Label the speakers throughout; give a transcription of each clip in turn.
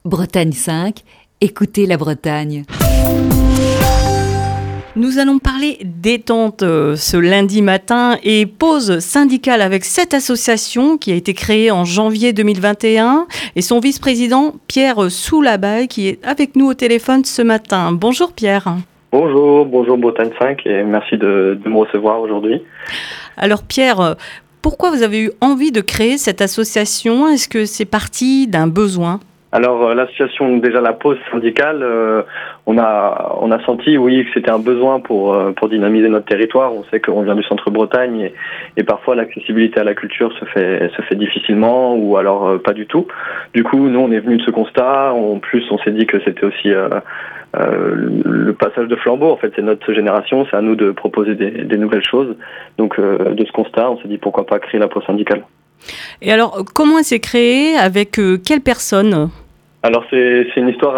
Speaker 1: Bretagne 5, écoutez la Bretagne.
Speaker 2: Nous allons parler détente ce lundi matin et pause syndicale avec cette association qui a été créée en janvier 2021 et son vice-président Pierre Soulabaille qui est avec nous au téléphone ce matin. Bonjour Pierre.
Speaker 3: Bonjour Bretagne 5 et merci de me recevoir aujourd'hui.
Speaker 2: Alors Pierre, pourquoi vous avez eu envie de créer cette association ? Est-ce que c'est parti d'un besoin ?
Speaker 3: Alors l'association, déjà la pause syndicale, on a senti oui que c'était un besoin pour dynamiser notre territoire. On sait qu'on vient du centre Bretagne et parfois l'accessibilité à la culture se fait difficilement ou alors pas du tout. Du coup, nous on est venu de ce constat. En plus, on s'est dit que c'était aussi le passage de flambeau. En fait, c'est notre génération, c'est à nous de proposer des nouvelles choses. Donc de ce constat, on s'est dit pourquoi pas créer la pause syndicale.
Speaker 2: Et alors, comment elle s'est créée ? Avec quelles personnes ?
Speaker 3: Alors c'est une histoire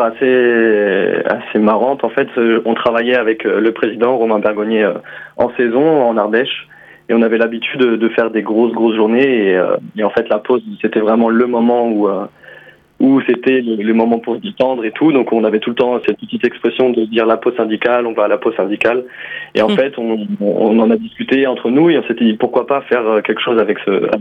Speaker 3: assez marrante. En fait, on travaillait avec le président Romain Bergognier en saison en Ardèche et on avait l'habitude de faire des grosses journées et en fait la pause c'était vraiment le moment où c'était le moment pour se détendre et tout. Donc on avait tout le temps cette petite expression de dire la pause syndicale, on va à la pause syndicale. Et en fait on en a discuté entre nous et on s'était dit pourquoi pas faire quelque chose avec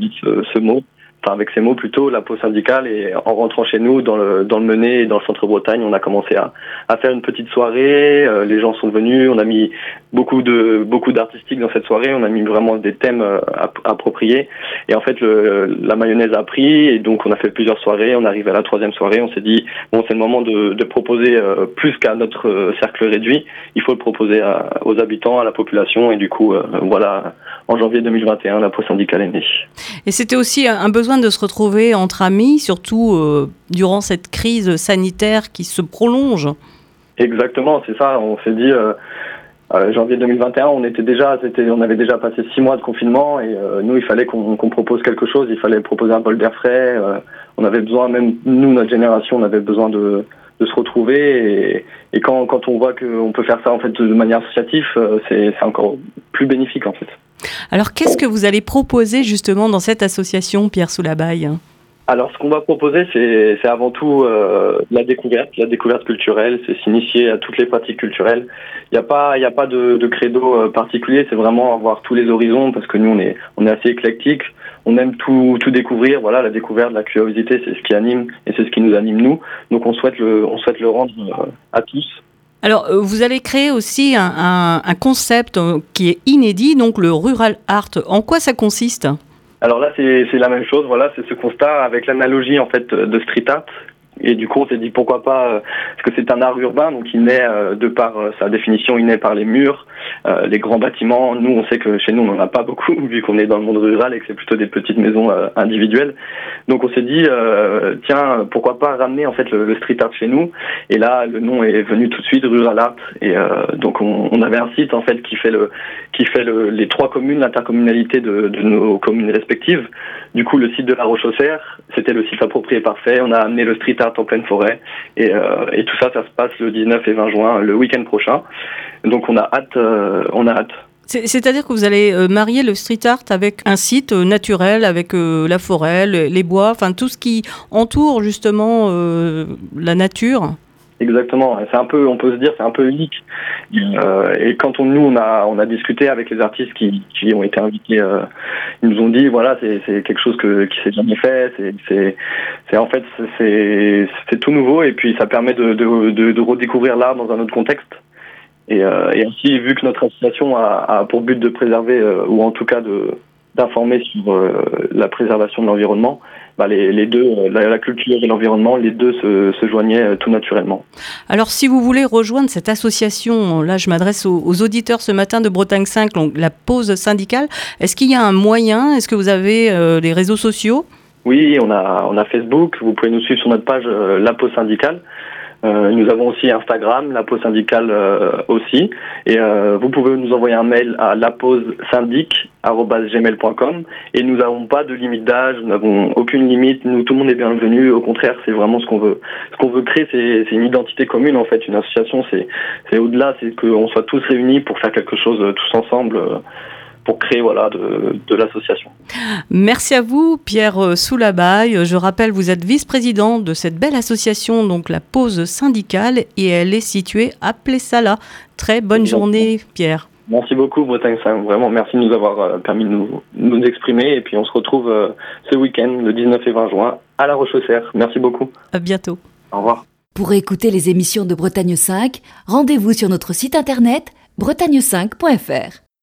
Speaker 3: ce mot. Enfin, avec ces mots plutôt, la pause syndicale, et en rentrant chez nous dans le Menet et dans le centre Bretagne, on a commencé à faire une petite soirée, les gens sont venus, on a mis beaucoup d'artistique dans cette soirée, on a mis vraiment des thèmes appropriés, et en fait la mayonnaise a pris, et donc on a fait plusieurs soirées, on arrive à la troisième soirée, on s'est dit, bon c'est le moment de proposer plus qu'à notre cercle réduit, il faut le proposer aux habitants, à la population, et du coup, voilà, en janvier 2021, la pause syndicale est née.
Speaker 2: Et c'était aussi un besoin de se retrouver entre amis, surtout durant cette crise sanitaire qui se prolonge.
Speaker 3: Exactement, c'est ça. On s'est dit, janvier 2021, on avait déjà passé 6 mois de confinement et nous, il fallait qu'on propose quelque chose. Il fallait proposer un bol d'air frais. On avait besoin, même nous, notre génération, on avait besoin de se retrouver. Et quand on voit qu'on peut faire ça en fait de manière associative, c'est encore plus bénéfique en fait.
Speaker 2: Alors, qu'est-ce que vous allez proposer justement dans cette association, Pierre Soulabaille ?
Speaker 3: Alors, ce qu'on va proposer, c'est avant tout la découverte culturelle, c'est s'initier à toutes les pratiques culturelles. Il n'y a pas de credo particulier, c'est vraiment avoir tous les horizons, parce que nous, on est assez éclectique, on aime tout découvrir. Voilà, la découverte, la curiosité, c'est ce qui anime et c'est ce qui nous anime nous. Donc, on souhaite le rendre à tous.
Speaker 2: Alors, vous allez créer aussi un concept qui est inédit, donc le Rural Art. En quoi ça consiste ?
Speaker 3: Alors là, c'est la même chose. Voilà, c'est ce constat avec l'analogie en fait de street art. Et du coup, on s'est dit pourquoi pas, parce que c'est un art urbain, donc il naît de par sa définition, il naît par les murs, les grands bâtiments. Nous, on sait que chez nous, on n'en a pas beaucoup, vu qu'on est dans le monde rural et que c'est plutôt des petites maisons individuelles. Donc, on s'est dit, tiens, pourquoi pas ramener en fait le street art chez nous. Et là, le nom est venu tout de suite, Rural Art. Et donc, on avait un site en fait qui fait les 3 communes, l'intercommunalité de nos communes respectives. Du coup, le site de La Roche-aux-Cerfs, c'était le site approprié parfait. On a amené le street art en pleine forêt et tout ça se passe le 19 et 20 juin, le week-end prochain. Donc on a hâte.
Speaker 2: C'est-à-dire que vous allez marier le street art avec un site naturel, avec la forêt, les bois, enfin tout ce qui entoure justement la nature.
Speaker 3: Exactement, c'est un peu, on peut se dire, c'est un peu unique. Et quand on a discuté avec les artistes qui ont été invités, ils nous ont dit voilà, c'est quelque chose qui s'est jamais fait. C'est tout nouveau et puis ça permet de redécouvrir l'art dans un autre contexte. Et ainsi, vu que notre association a pour but de préserver ou en tout cas d'informer sur la préservation de l'environnement, les deux, la culture et l'environnement, les deux se joignaient tout naturellement.
Speaker 2: Alors, si vous voulez rejoindre cette association, là, je m'adresse aux auditeurs ce matin de Bretagne 5, donc la pause syndicale. Est-ce qu'il y a un moyen ? Est-ce que vous avez des réseaux sociaux ?
Speaker 3: Oui, on a Facebook. Vous pouvez nous suivre sur notre page La Pause Syndicale. Nous avons aussi Instagram, La Pause Syndicale aussi. Et vous pouvez nous envoyer un mail à lapauseSyndic@gmail.com. Et nous n'avons pas de limite d'âge, nous n'avons aucune limite. Nous, tout le monde est bienvenu. Au contraire, c'est vraiment ce qu'on veut. Ce qu'on veut créer, c'est une identité commune en fait. Une association, c'est au-delà, c'est qu'on soit tous réunis pour faire quelque chose tous ensemble. pour créer de l'association.
Speaker 2: Merci à vous, Pierre Soulabaille. Je rappelle, vous êtes vice-président de cette belle association, donc la Pause syndicale, et elle est située à Plessala. Très bonne journée, Pierre.
Speaker 3: Merci beaucoup, Bretagne 5. Vraiment, merci de nous avoir permis de nous exprimer. Et puis, on se retrouve ce week-end, le 19 et 20 juin, à La Roche-aux-Cerfs. Merci beaucoup.
Speaker 2: À bientôt.
Speaker 3: Au revoir.
Speaker 1: Pour écouter les émissions de Bretagne 5, rendez-vous sur notre site internet bretagne5.fr.